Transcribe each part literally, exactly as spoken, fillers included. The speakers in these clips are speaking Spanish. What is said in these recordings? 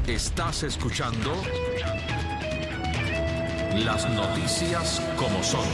Estás escuchando las noticias como son.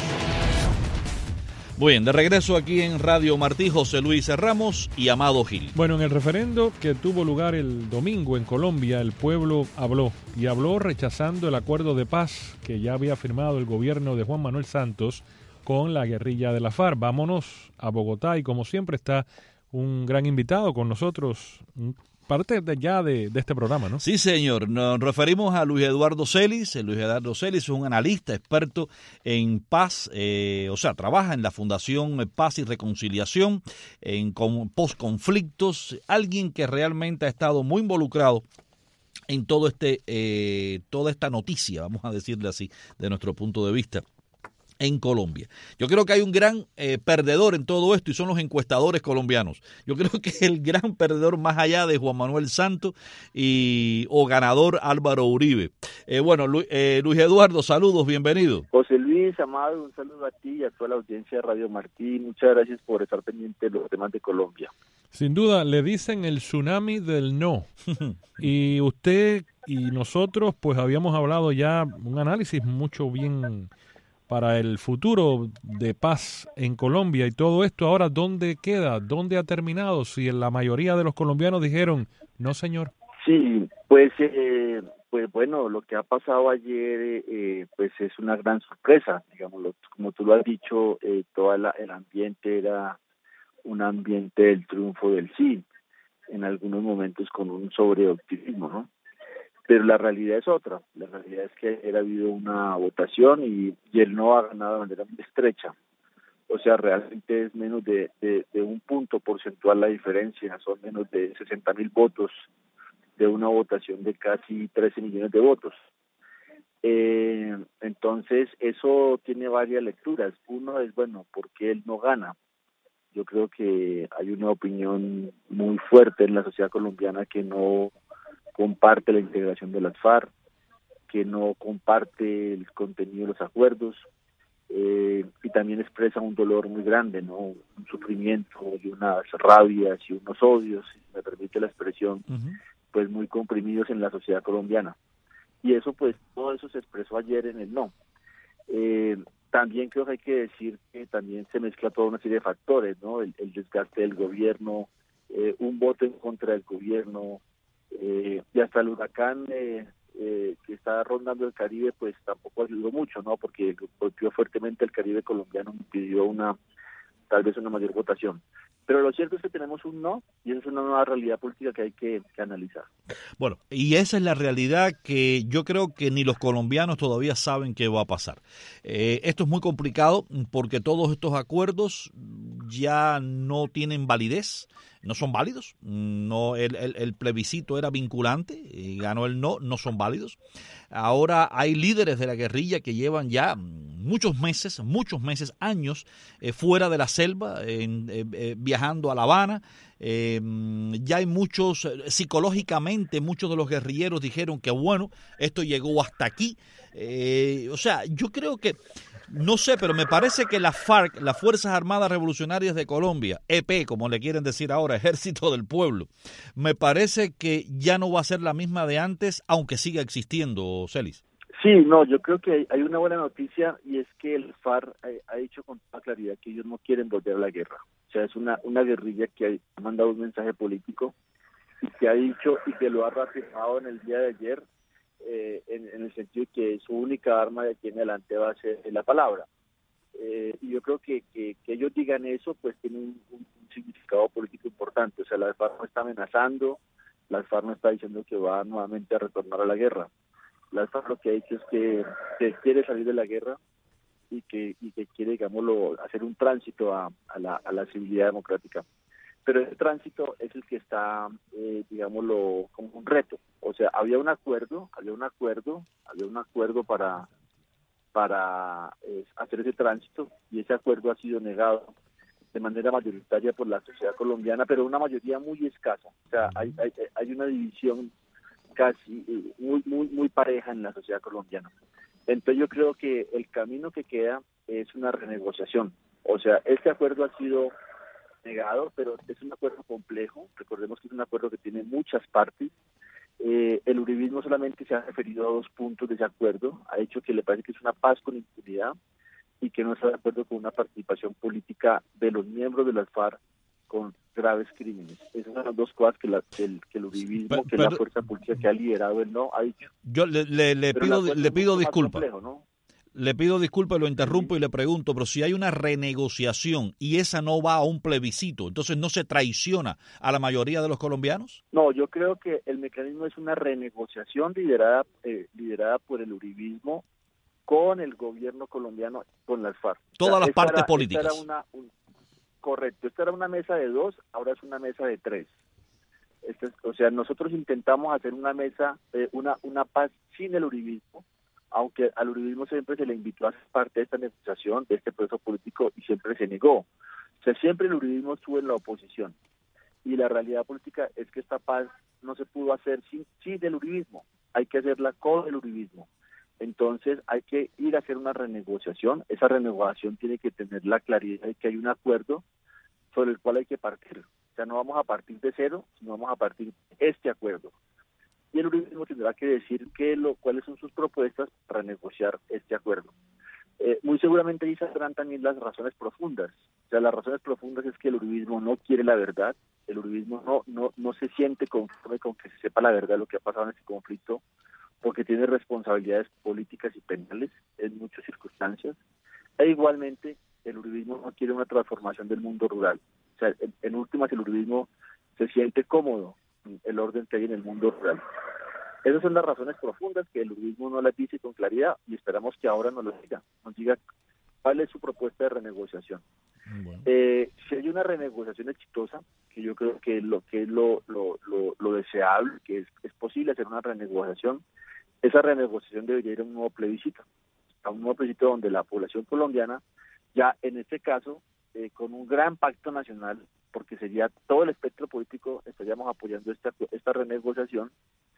Muy bien, de regreso aquí en Radio Martí, José Luis Ramos y Amado Gil. Bueno, en el referendo que tuvo lugar el domingo en Colombia, el pueblo habló y habló rechazando el acuerdo de paz que ya había firmado el gobierno de Juan Manuel Santos con la guerrilla de la FARC. Vámonos a Bogotá y como siempre está un gran invitado con nosotros, parte de ya de, de este programa, ¿no? Sí, señor. Nos referimos a Luis Eduardo Celis. Luis Eduardo Celis es un analista experto en paz, eh, o sea, trabaja en la Fundación Paz y Reconciliación, en postconflictos, alguien que realmente ha estado muy involucrado en todo este, eh, toda esta noticia, vamos a decirle así, de nuestro punto de vista, en Colombia. Yo creo que hay un gran eh, perdedor en todo esto y son los encuestadores colombianos. Yo creo que el gran perdedor más allá de Juan Manuel Santos y o ganador Álvaro Uribe. Eh, bueno, Lu, eh, Luis Eduardo, saludos, bienvenido. José Luis, Amado, un saludo a ti y a toda la audiencia de Radio Martí. Muchas gracias por estar pendiente de los temas de Colombia. Sin duda, le dicen el tsunami del no. Y usted y nosotros pues habíamos hablado ya un análisis mucho bien para el futuro de paz en Colombia y todo esto. Ahora, ¿dónde queda? ¿Dónde ha terminado? Si la mayoría de los colombianos dijeron, no señor. Sí, pues eh, pues bueno, lo que ha pasado ayer eh, pues es una gran sorpresa, digamos, como tú lo has dicho, eh, todo la, el ambiente era un ambiente del triunfo del sí, en algunos momentos con un sobreoptimismo, ¿no? Pero la realidad es otra. La realidad es que ayer ha habido una votación y, y el no ha ganado de manera muy estrecha. O sea, realmente es menos de, de, de un punto porcentual la diferencia. Son menos de sesenta mil votos de una votación de casi trece millones de votos. Eh, entonces, eso tiene varias lecturas. Uno es, bueno, ¿por qué él no gana? Yo creo que hay una opinión muy fuerte en la sociedad colombiana que no comparte la integración de las FARC, que no comparte el contenido de los acuerdos, eh, y también expresa un dolor muy grande, ¿no? Un sufrimiento y unas rabias y unos odios, si me permite la expresión, uh-huh. pues muy comprimidos en la sociedad colombiana. Y eso, pues, todo eso se expresó ayer en el no. Eh, también creo que hay que decir que también se mezcla toda una serie de factores, ¿no? El, el desgaste del gobierno, eh, un voto en contra del gobierno, Eh, y hasta el huracán eh, eh, que está rondando el Caribe pues tampoco ayudó mucho, ¿no? Porque golpeó fuertemente el Caribe colombiano, impidió una tal vez una mayor votación. Pero lo cierto es que tenemos un no, y esa es una nueva realidad política que hay que, que analizar. Bueno, y esa es la realidad que yo creo que ni los colombianos todavía saben qué va a pasar. Eh, esto es muy complicado porque todos estos acuerdos ya no tienen validez, no son válidos. No, el, el, el plebiscito era vinculante y ganó el no, no son válidos. Ahora hay líderes de la guerrilla que llevan ya muchos meses, muchos meses, años eh, fuera de la selva, en, eh, eh, viajando a La Habana. Eh, ya hay muchos, psicológicamente muchos de los guerrilleros dijeron que bueno, esto llegó hasta aquí. Eh, o sea, yo creo que, no sé, pero me parece que la FARC, las Fuerzas Armadas Revolucionarias de Colombia, E P, como le quieren decir ahora, Ejército del Pueblo, me parece que ya no va a ser la misma de antes, aunque siga existiendo, Celis. Sí, no, yo creo que hay, hay una buena noticia y es que el FARC ha, ha dicho con toda claridad que ellos no quieren volver a la guerra. O sea, es una, una guerrilla que ha mandado un mensaje político y que ha dicho y que lo ha ratificado en el día de ayer, eh, en, en el sentido de que su única arma de aquí en adelante va a ser la palabra. Eh, y yo creo que, que, que ellos digan eso, pues tiene un, un, un significado político importante. O sea, la FARC no está amenazando, la FARC no está diciendo que va nuevamente a retornar a la guerra. La FARC lo que ha dicho es que, que quiere salir de la guerra y que y que quiere, digámoslo, hacer un tránsito a, a, la, a la civilidad democrática. Pero ese tránsito es el que está, eh, digámoslo, como un reto. O sea, había un acuerdo, había un acuerdo, había un acuerdo para, para eh, hacer ese tránsito y ese acuerdo ha sido negado de manera mayoritaria por la sociedad colombiana, pero una mayoría muy escasa. O sea, hay, hay, hay una división casi muy, muy, muy pareja en la sociedad colombiana. Entonces yo creo que el camino que queda es una renegociación. O sea, este acuerdo ha sido negado, pero es un acuerdo complejo. Recordemos que es un acuerdo que tiene muchas partes Eh, el uribismo solamente se ha referido a dos puntos de ese acuerdo, ha dicho que le parece que es una paz con impunidad y que no está de acuerdo con una participación política de los miembros de las FARC con graves crímenes. Esas son las dos cosas que, la, que, el, que el uribismo, pero, que es la fuerza política que ha liderado él, no ha dicho. Yo le, le, le pido, le pido disculpas. ¿No? Le pido disculpas, lo interrumpo y le pregunto, pero si hay una renegociación y esa no va a un plebiscito, entonces ¿no se traiciona a la mayoría de los colombianos? No, yo creo que el mecanismo es una renegociación liderada eh, liderada por el uribismo con el gobierno colombiano, con las FARC. Todas o sea, las partes era, políticas. Esta era una, un, correcto, esta era una mesa de dos, ahora es una mesa de tres. Este es, o sea, nosotros intentamos hacer una mesa, eh, una, una paz sin el uribismo, aunque al uribismo siempre se le invitó a ser parte de esta negociación, de este proceso político, y siempre se negó. O sea, siempre el uribismo estuvo en la oposición. Y la realidad política es que esta paz no se pudo hacer sin, sin el uribismo. Hay que hacerla con el uribismo. Entonces hay que ir a hacer una renegociación. Esa renegociación tiene que tener la claridad de que hay un acuerdo sobre el cual hay que partir. O sea, no vamos a partir de cero, sino vamos a partir de este acuerdo. Y el uribismo tendrá que decir qué lo, cuáles son sus propuestas para negociar este acuerdo. Eh, muy seguramente ahí saldrán también las razones profundas. O sea, las razones profundas es que el uribismo no quiere la verdad, el uribismo no, no, no se siente conforme con que se sepa la verdad de lo que ha pasado en este conflicto, porque tiene responsabilidades políticas y penales en muchas circunstancias. E igualmente, el uribismo no quiere una transformación del mundo rural. O sea, en, en últimas, el uribismo se siente cómodo el orden que hay en el mundo rural. Esas son las razones profundas que el uribismo no las dice con claridad y esperamos que ahora nos lo diga, nos diga cuál es su propuesta de renegociación. Bueno. Eh, si hay una renegociación exitosa, que yo creo que lo que es lo, lo, lo, lo deseable, que es, es posible hacer una renegociación, esa renegociación debería ir a un nuevo plebiscito, a un nuevo plebiscito donde la población colombiana, ya en este caso, eh, con un gran pacto nacional, porque sería todo el espectro político, estaríamos apoyando esta, esta renegociación,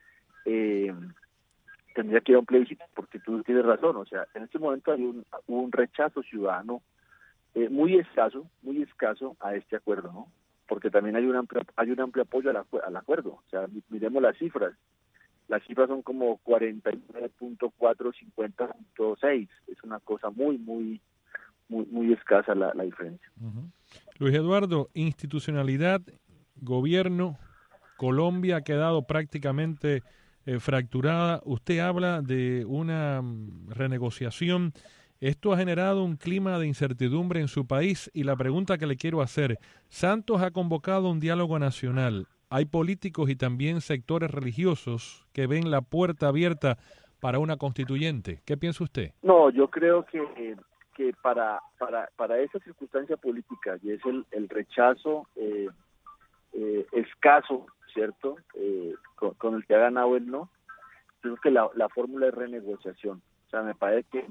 eh, tendría que ir a un plebiscito, porque tú tienes razón, o sea, en este momento hay un, un rechazo ciudadano eh, muy escaso, muy escaso a este acuerdo, ¿no? Porque también hay un amplio, hay un amplio apoyo al, al acuerdo, o sea, miremos las cifras, las cifras son como cuarenta y nueve punto cuatro, cincuenta punto seis, es una cosa muy, muy, muy, muy escasa la, la diferencia. Uh-huh. Luis Eduardo, institucionalidad, gobierno, Colombia ha quedado prácticamente eh, fracturada. Usted habla de una um, renegociación. Esto ha generado un clima de incertidumbre en su país y la pregunta que le quiero hacer, Santos ha convocado un diálogo nacional. Hay políticos y también sectores religiosos que ven la puerta abierta para una constituyente. ¿Qué piensa usted? No, yo creo que... Eh... que para para para esa circunstancia política y es el, el rechazo eh, eh, escaso, ¿cierto? Eh, con, con el que ha ganado el no, creo que la, la fórmula es renegociación. O sea, me parece que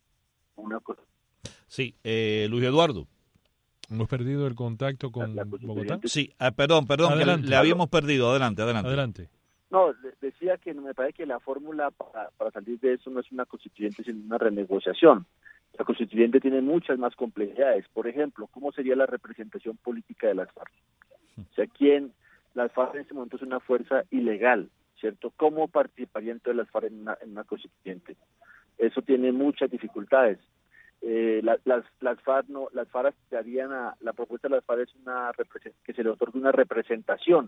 una cosa... Sí, eh, Luis Eduardo. ¿Hemos perdido el contacto con la, la Bogotá? Sí, ah, perdón, perdón, que le, le habíamos perdido. Adelante, adelante. Adelante. No, decía que me parece que la fórmula para, para salir de eso no es una constituyente, sino una renegociación. La constituyente tiene muchas más complejidades. Por ejemplo, ¿cómo sería la representación política de las FARC? O sea, ¿quién? Las FARC en este momento es una fuerza ilegal, ¿cierto? ¿Cómo participarían todas las FARC en una, en una constituyente? Eso tiene muchas dificultades. Eh, la, las, las FARC no, las FARC harían a, la propuesta de las FARC es una que se le otorgue una representación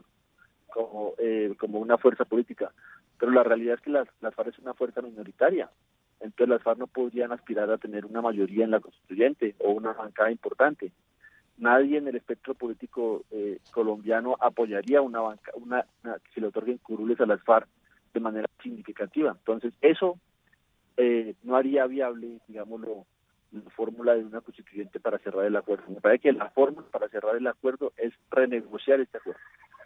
como eh, como una fuerza política, pero la realidad es que las, las FARC es una fuerza minoritaria. Entonces las FARC no podrían aspirar a tener una mayoría en la constituyente o una bancada importante. Nadie en el espectro político eh, colombiano apoyaría una banca, una, una que se le otorguen curules a las FARC de manera significativa. Entonces eso eh, no haría viable, digámoslo, la fórmula de una constituyente para cerrar el acuerdo. Me parece que la fórmula para cerrar el acuerdo es renegociar este acuerdo.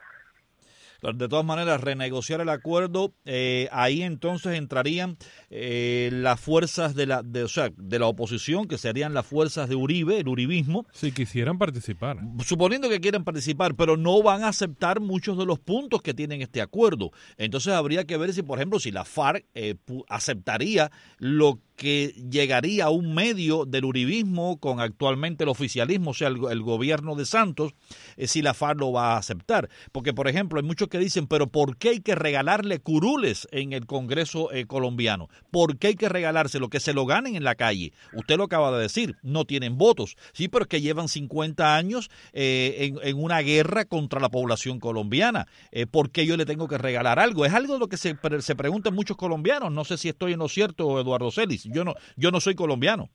De todas maneras, renegociar el acuerdo, eh, ahí entonces entrarían eh, las fuerzas de la de, o sea, de la oposición, que serían las fuerzas de Uribe, el uribismo. Si quisieran participar. Suponiendo que quieran participar, pero no van a aceptar muchos de los puntos que tienen este acuerdo. Entonces habría que ver si, por ejemplo, si la FARC eh, aceptaría lo que llegaría a un medio del uribismo con actualmente el oficialismo, o sea, el, el gobierno de Santos, eh, si la FARC lo va a aceptar. Porque, por ejemplo, hay muchos que dicen, pero ¿por qué hay que regalarle curules en el Congreso eh, colombiano? ¿Por qué hay que regalárselo? Que se lo ganen en la calle. Usted lo acaba de decir, no tienen votos. Sí, pero es que llevan cincuenta años eh, en, en una guerra contra la población colombiana. Eh, ¿Por qué yo le tengo que regalar algo? Es algo de lo que se, se preguntan muchos colombianos. No sé si estoy en lo cierto, Eduardo Celis. Yo no, yo no soy colombiano.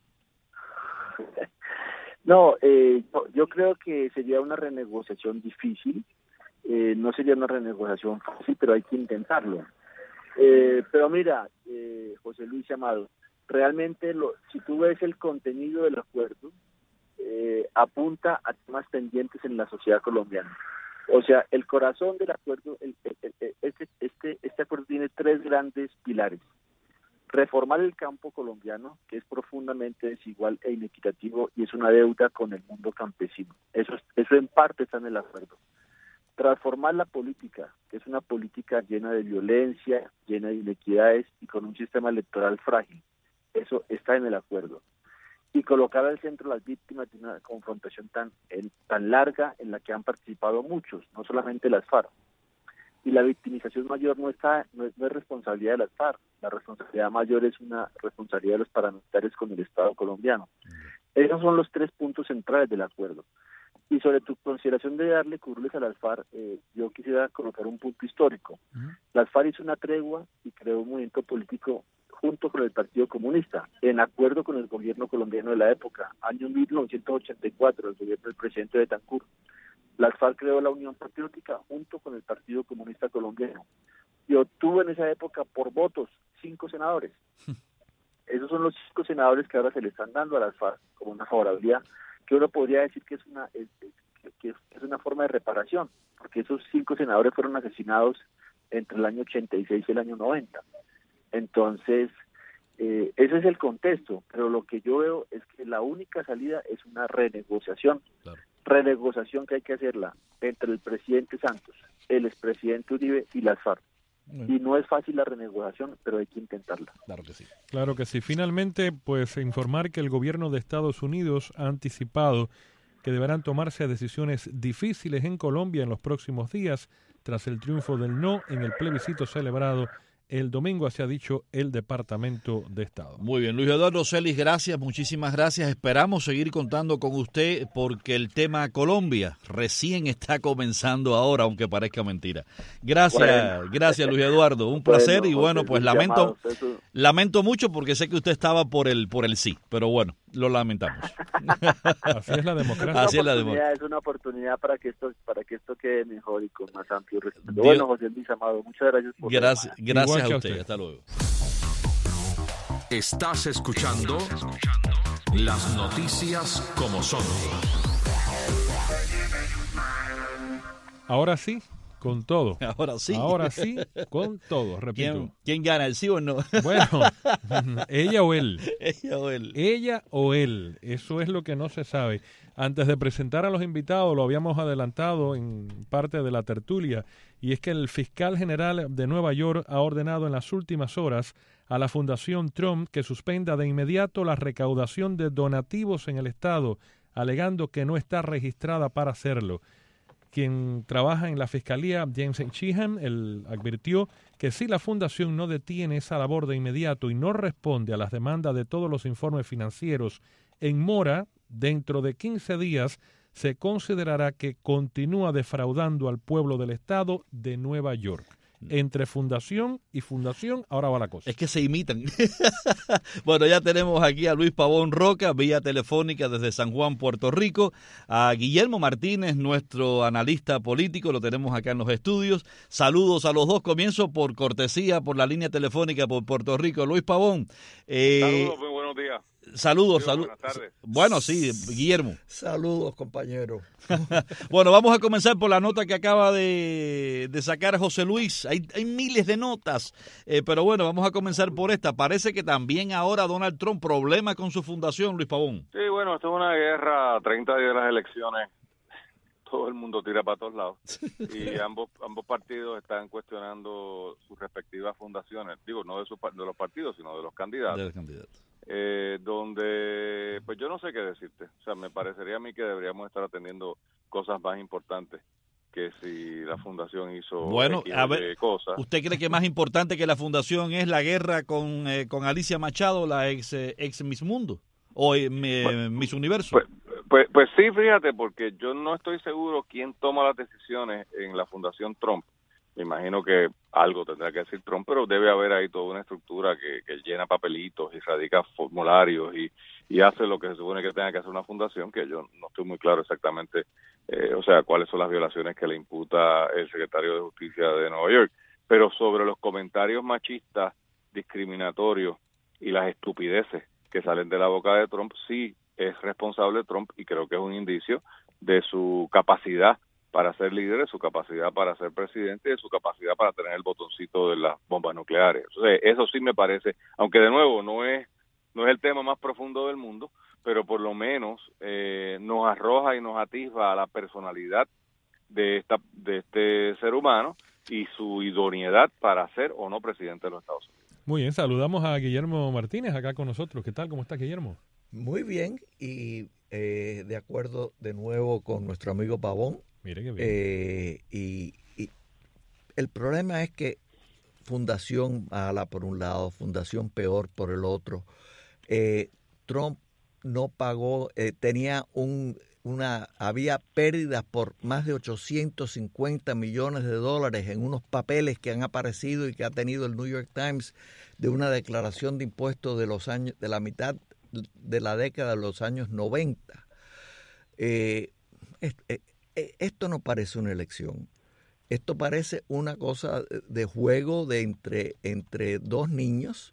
No, eh, yo, yo creo que sería una renegociación difícil. Eh, no sería una renegociación fácil, pero hay que intentarlo. Eh, pero mira, eh, José Luis Amado, realmente lo, si tú ves el contenido del acuerdo, eh, apunta a temas pendientes en la sociedad colombiana. O sea, el corazón del acuerdo, el, el, el, este, este, este acuerdo tiene tres grandes pilares. Reformar el campo colombiano, que es profundamente desigual e inequitativo y es una deuda con el mundo campesino. Eso, eso en parte está en el acuerdo. Transformar la política, que es una política llena de violencia, llena de inequidades y con un sistema electoral frágil. Eso está en el acuerdo. Y colocar al centro a las víctimas de una confrontación tan, en, tan larga en la que han participado muchos, no solamente las FARC. Y la victimización mayor no está no es, no es responsabilidad de las FARC, la responsabilidad mayor es una responsabilidad de los paramilitares con el Estado colombiano. Esos son los tres puntos centrales del acuerdo. Y sobre tu consideración de darle curules a las FARC, eh, yo quisiera colocar un punto histórico. Uh-huh. Las FARC hizo una tregua y creó un movimiento político junto con el Partido Comunista, en acuerdo con el gobierno colombiano de la época, año mil novecientos ochenta y cuatro, el gobierno del presidente Betancur. Las FARC creó la Unión Patriótica junto con el Partido Comunista Colombiano y obtuvo en esa época por votos cinco senadores. Esos son los cinco senadores que ahora se le están dando a las FARC como una favorabilidad, que uno podría decir que es una es, que es una forma de reparación, porque esos cinco senadores fueron asesinados entre el año ochenta y seis y el año noventa. Entonces, eh, ese es el contexto, pero lo que yo veo es que la única salida es una renegociación. Claro. Renegociación que hay que hacerla entre el presidente Santos, el expresidente Uribe y las FARC. Y no es fácil la renegociación, pero hay que intentarla. Claro que sí. Claro que sí. Finalmente, pues informar que el gobierno de Estados Unidos ha anticipado que deberán tomarse decisiones difíciles en Colombia en los próximos días tras el triunfo del no en el plebiscito celebrado el domingo, así ha dicho el Departamento de Estado. Muy bien, Luis Eduardo Celis, gracias, muchísimas gracias. Esperamos seguir contando con usted porque el tema Colombia recién está comenzando ahora, aunque parezca mentira. Gracias, bueno. gracias Luis Eduardo, un placer bueno, y bueno, pues lamento llamados, lamento mucho porque sé que usted estaba por el por el sí, pero bueno, lo lamentamos. Así es la democracia. Así es la democracia. Es una oportunidad para que esto para que esto quede mejor y con más amplio respeto. Dios. Bueno, José Luis Amado, muchas gracias por Gracias, gracias. Igual a usted. usted, hasta luego. Estás escuchando las noticias como son. Ahora sí, con todo. Ahora sí. Ahora sí, con todo, repito. ¿Quién, quién gana, el sí o no? Bueno, ella o él. Ella o él. Ella o él, eso es lo que no se sabe. Antes de presentar a los invitados, lo habíamos adelantado en parte de la tertulia, y es que el fiscal general de Nueva York ha ordenado en las últimas horas a la Fundación Trump que suspenda de inmediato la recaudación de donativos en el estado, alegando que no está registrada para hacerlo. Quien trabaja en la fiscalía, James Sheehan, él advirtió que si la fundación no detiene esa labor de inmediato y no responde a las demandas de todos los informes financieros en mora, dentro de quince días se considerará que continúa defraudando al pueblo del estado de Nueva York. Entre fundación y fundación, ahora va la cosa. Es que se imitan. Bueno, ya tenemos aquí a Luis Pavón Roca, vía telefónica desde San Juan, Puerto Rico. A Guillermo Martínez, nuestro analista político, lo tenemos acá en los estudios. Saludos a los dos. Comienzo por cortesía, por la línea telefónica por Puerto Rico. Luis Pavón. Eh, Saludos, muy buenos días. Saludos, saludos. Buenas tardes. Bueno, sí, Guillermo. Saludos, compañero. Bueno, vamos a comenzar por la nota que acaba de, de sacar José Luis. Hay, hay miles de notas, eh, pero bueno, vamos a comenzar por esta. Parece que también ahora Donald Trump problema con su fundación, Luis Pavón. Sí, bueno, esto es una guerra a treinta días de las elecciones. todo el mundo tira para todos lados y ambos ambos partidos están cuestionando sus respectivas fundaciones, digo, no de, sus, de los partidos, sino de los candidatos. De los candidatos. Eh, donde, pues yo no sé qué decirte. O sea, me parecería a mí que deberíamos estar atendiendo cosas más importantes que si la fundación hizo bueno, X a ver, cosas. ¿Usted cree que más importante que la fundación es la guerra con, eh, con Alicia Machado, la ex, eh, ex Miss Mundo o eh, pues, Miss Universo? Pues, pues, pues sí, fíjate, porque yo no estoy seguro quién toma las decisiones en la fundación Trump. Me imagino que algo tendrá que decir Trump, pero debe haber ahí toda una estructura que, que llena papelitos y radica formularios y, y hace lo que se supone que tenga que hacer una fundación, que yo no estoy muy claro exactamente, eh, o sea, cuáles son las violaciones que le imputa el secretario de Justicia de Nueva York. Pero sobre los comentarios machistas, discriminatorios y las estupideces que salen de la boca de Trump, sí es responsable Trump y creo que es un indicio de su capacidad para ser líder, de su capacidad para ser presidente, de su capacidad para tener el botoncito de las bombas nucleares. O sea, eso sí me parece, aunque de nuevo no es no es el tema más profundo del mundo, pero por lo menos eh, nos arroja y nos atisba a la personalidad de esta de este ser humano y su idoneidad para ser o no presidente de los Estados Unidos. Muy bien, saludamos a Guillermo Martínez acá con nosotros. ¿Qué tal? ¿Cómo está, Guillermo? Muy bien, y eh, de acuerdo de nuevo con nuestro amigo Pavón. Mire qué bien. Eh, y, y el problema es que fundación mala por un lado, fundación peor por el otro. Eh, Trump no pagó, eh, tenía un, una, había pérdidas por más de ochocientos cincuenta millones de dólares en unos papeles que han aparecido y que ha tenido el New York Times de una declaración de impuestos de los años, de la mitad de la década de los años noventa. Eh, es, es, Esto no parece una elección. Esto parece una cosa de juego de entre, entre dos niños,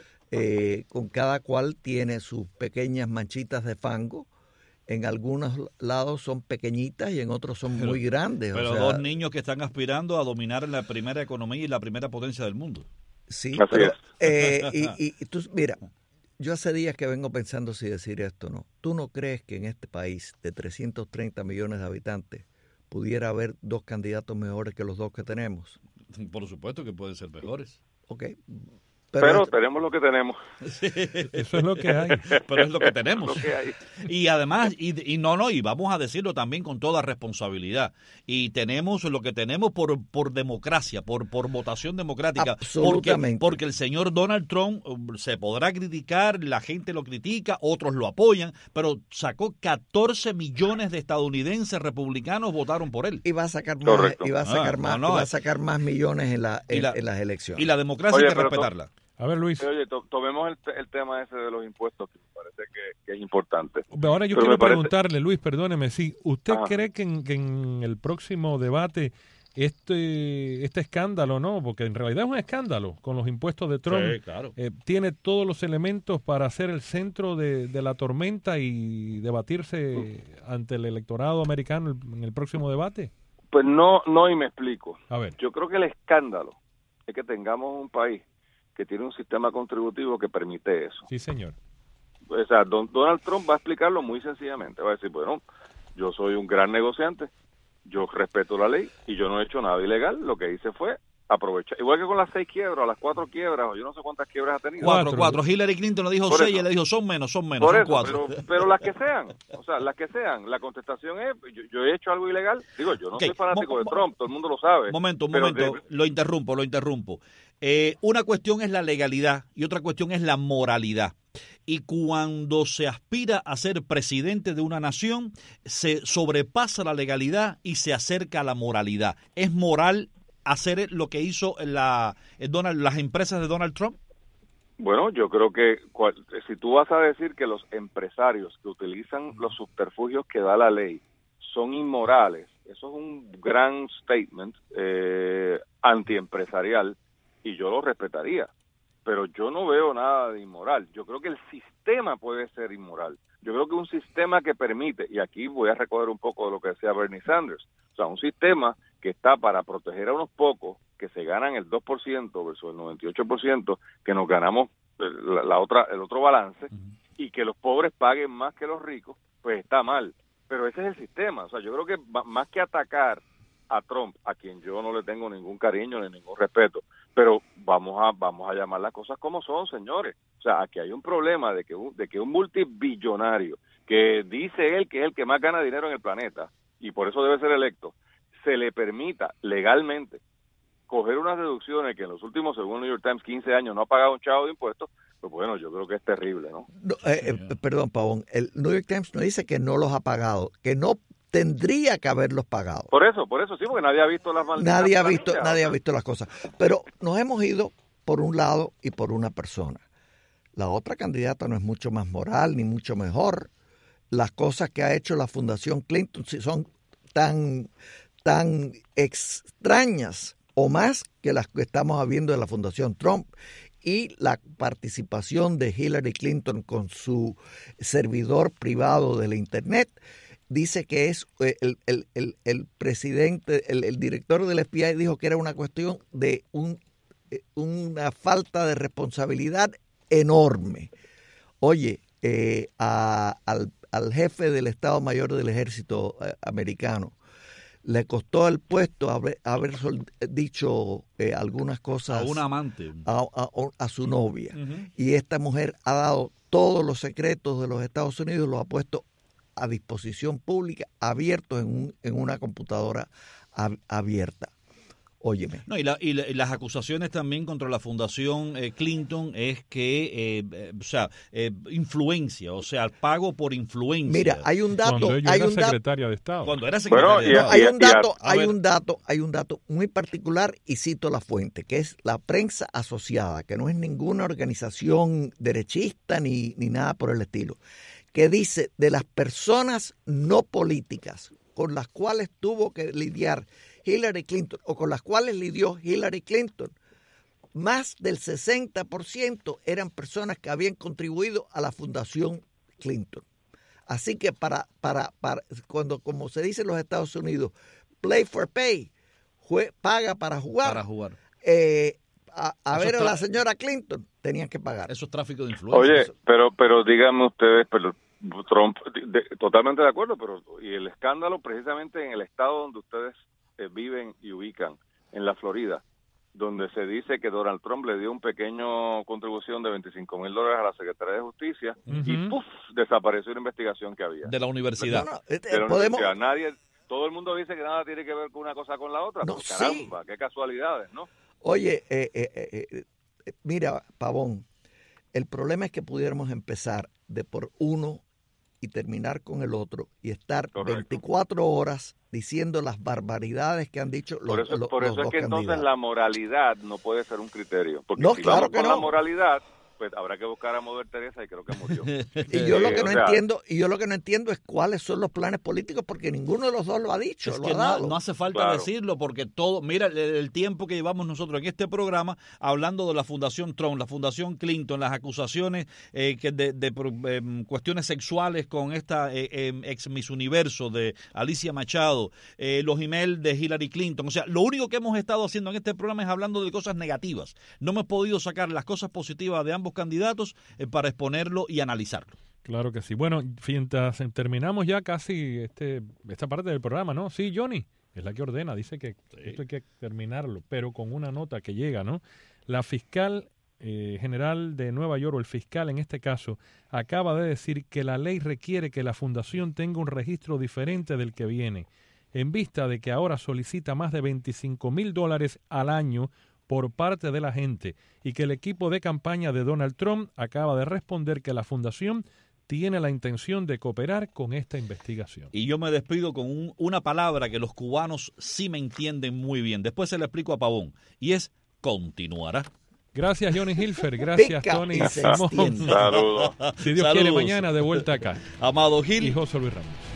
eh, con cada cual tiene sus pequeñas manchitas de fango. En algunos lados son pequeñitas y en otros son pero, muy grandes. Pero o sea, dos niños que están aspirando a dominar la primera economía y la primera potencia del mundo. Sí, Así pero, es. eh, y, y, y tú, mira, yo hace días que vengo pensando si decir esto o no. ¿Tú no crees que en este país de trescientos treinta millones de habitantes pudiera haber dos candidatos mejores que los dos que tenemos? Por supuesto que pueden ser mejores. Ok. Pero, Pero tenemos lo que tenemos. Eso es lo que hay. Pero es lo que tenemos. Lo que hay. Y además, y, y no, no, y vamos a decirlo también con toda responsabilidad. Y tenemos lo que tenemos por, por democracia, por, por votación democrática. Absolutamente. Porque, porque el señor Donald Trump se podrá criticar, la gente lo critica, otros lo apoyan, pero sacó catorce millones de estadounidenses republicanos votaron por él. y va a sacar más, Correcto. y va a sacar Ah, más, no, no. y va a sacar más millones en, la, en, Y la- en las elecciones. Y la democracia Oye, hay que pero respetarla. A ver, Luis. Oye, to- tomemos el, te- el tema ese de los impuestos, que me parece que, que es importante. Ahora yo Pero quiero me parece- preguntarle, Luis, perdóneme, si usted Ajá. cree que en, que en el próximo debate este este escándalo, ¿no? Porque en realidad es un escándalo con los impuestos de Trump. Sí, claro. eh, tiene todos los elementos para ser el centro de, de la tormenta y debatirse ante el electorado americano el- en el próximo debate. Pues no, no, y me explico. A ver. Yo creo que el escándalo es que tengamos un país que tiene un sistema contributivo que permite eso. Sí, señor. O sea, don, Donald Trump va a explicarlo muy sencillamente. Va a decir, bueno, yo soy un gran negociante, yo respeto la ley y yo no he hecho nada ilegal. Lo que hice fue aprovechar. Igual que con las seis quiebras, las cuatro quiebras, o yo no sé cuántas quiebras ha tenido. Cuatro, Cuatro. cuatro. Hillary Clinton le dijo Por seis, eso. ella le dijo son menos, son menos, Por son eso, cuatro. pero, pero las que sean, o sea, las que sean, la contestación es, yo, yo he hecho algo ilegal. Digo, yo no Ok, soy fanático mo- de mo- Trump, todo el mundo lo sabe. Momento, un pero momento, de- lo interrumpo, lo interrumpo. Eh, una cuestión es la legalidad y otra cuestión es la moralidad. Y cuando se aspira a ser presidente de una nación, se sobrepasa la legalidad y se acerca a la moralidad. ¿Es moral hacer lo que hizo la, el Donald, las empresas de Donald Trump? Bueno, yo creo que cual- si tú vas a decir que los empresarios que utilizan los subterfugios que da la ley son inmorales, eso es un gran statement eh, antiempresarial y yo lo respetaría, pero yo no veo nada de inmoral. Yo creo que el sistema puede ser inmoral. Yo creo que un sistema que permite, y aquí voy a recoger un poco de lo que decía Bernie Sanders, o sea, un sistema que está para proteger a unos pocos que se ganan el dos por ciento versus el noventa y ocho por ciento que nos ganamos el, la, la otra el otro balance, y que los pobres paguen más que los ricos, pues está mal. pero ese es el sistema. O sea, yo creo que más que atacar a Trump, a quien yo no le tengo ningún cariño ni ningún respeto, pero vamos a vamos a llamar las cosas como son, señores. O sea, aquí hay un problema de que un, de que un multibillonario, que dice él que es el que más gana dinero en el planeta, y por eso debe ser electo, se le permita legalmente coger unas deducciones que en los últimos, según el New York Times, quince años no ha pagado un chavo de impuestos, pues bueno, yo creo que es terrible, ¿no? no eh, eh, perdón, Pavón, el New York Times no dice que no los ha pagado, que no tendría que haberlos pagado. Por eso, por eso sí, porque nadie ha visto las malditas Nadie ha visto, planillas, nadie ¿no? ha visto las cosas. Pero nos hemos ido por un lado y por una persona. La otra candidata no es mucho más moral ni mucho mejor. Las cosas que ha hecho la Fundación Clinton son tan, tan extrañas o más que las que estamos viendo de la Fundación Trump. Y la participación de Hillary Clinton con su servidor privado de la Internet, dice que es el, el, el, el presidente, el, el director del F B I dijo que era una cuestión de un, una falta de responsabilidad enorme. Oye, eh, a, al, al jefe del Estado Mayor del Ejército eh, americano le costó el puesto haber, haber sol, dicho eh, algunas cosas a un amante, a, a, a su novia. Uh-huh. Y esta mujer ha dado todos los secretos de los Estados Unidos, los ha puesto a disposición pública, abiertos en, un, en una computadora ab, abierta. Óyeme. No, y, la, y, la, y las acusaciones también contra la Fundación eh, Clinton es que, eh, eh, o sea, eh, influencia, o sea, pago por influencia. Mira, hay un dato, cuando ella hay era un dato, secretaria de Estado. Cuando era secretaria bueno, de Estado. hay un dato, a hay ver. un dato, hay un dato muy particular y cito la fuente, que es la Prensa Asociada, que no es ninguna organización derechista ni, ni nada por el estilo, que dice de las personas no políticas con las cuales tuvo que lidiar Hillary Clinton o con las cuales lidió Hillary Clinton, más del sesenta por ciento eran personas que habían contribuido a la Fundación Clinton. Así que para, para, para cuando, como se dice en los Estados Unidos, play for pay, jue, paga para jugar, Para jugar. Eh, a, a ver a tra- la señora Clinton, tenían que pagar. Eso es tráfico de influencia. Oye, pero pero díganme ustedes, pero Trump, de, de, totalmente de acuerdo, pero y el escándalo precisamente en el estado donde ustedes eh, viven y ubican, en la Florida, donde se dice que Donald Trump le dio un pequeño contribución de veinticinco mil dólares a la Secretaría de Justicia Uh-huh. y ¡puf! Desapareció una investigación que había. De la universidad. No, no, eh, De la podemos, universidad. Nadie, todo el mundo dice que nada tiene que ver con una cosa con la otra. No, Pero sí. caramba, qué casualidades, ¿no? Oye, eh, eh, eh, eh, mira, Pavón, el problema es que pudiéramos empezar de por uno y terminar con el otro y estar Correcto. veinticuatro horas diciendo las barbaridades que han dicho los, Por eso, los, por los eso es dos que entonces candidatos. la moralidad no puede ser un criterio. Porque No, si claro vamos que con no. la moralidad, pues habrá que buscar a Mother Teresa y creo que murió. Y yo lo que Eh, no o sea, entiendo, y yo lo que no entiendo es cuáles son los planes políticos, porque ninguno de los dos lo ha dicho, Es lo que ha no, dado. no hace falta Claro. decirlo porque todo, mira el, el tiempo que llevamos nosotros en este programa hablando de la Fundación Trump, la Fundación Clinton, las acusaciones eh, que de, de, de eh, cuestiones sexuales con esta eh, eh, ex Miss Universo de Alicia Machado, eh, los emails de Hillary Clinton. O sea, lo único que hemos estado haciendo en este programa es hablando de cosas negativas. No hemos podido sacar las cosas positivas de ambos candidatos eh, para exponerlo y analizarlo. Claro que sí. Bueno, mientras terminamos ya casi este esta parte del programa, ¿no? Sí, Johnny, es la que ordena, dice que sí. Esto hay que terminarlo, pero con una nota que llega, ¿no? La fiscal eh, general de Nueva York, o el fiscal en este caso, acaba de decir que la ley requiere que la fundación tenga un registro diferente del que viene, en vista de que ahora solicita más de veinticinco mil dólares al año por parte de la gente, y que el equipo de campaña de Donald Trump acaba de responder que la fundación tiene la intención de cooperar con esta investigación. Y yo me despido con un, una palabra que los cubanos sí me entienden muy bien. Después se la explico a Pavón, y es continuará. Gracias, Johnny Hilfer. Gracias, Pica Tony y se Simón. extiende. Saludos. Si Dios Saludos. quiere, mañana de vuelta acá. Amado Gil. Y José Luis Ramos.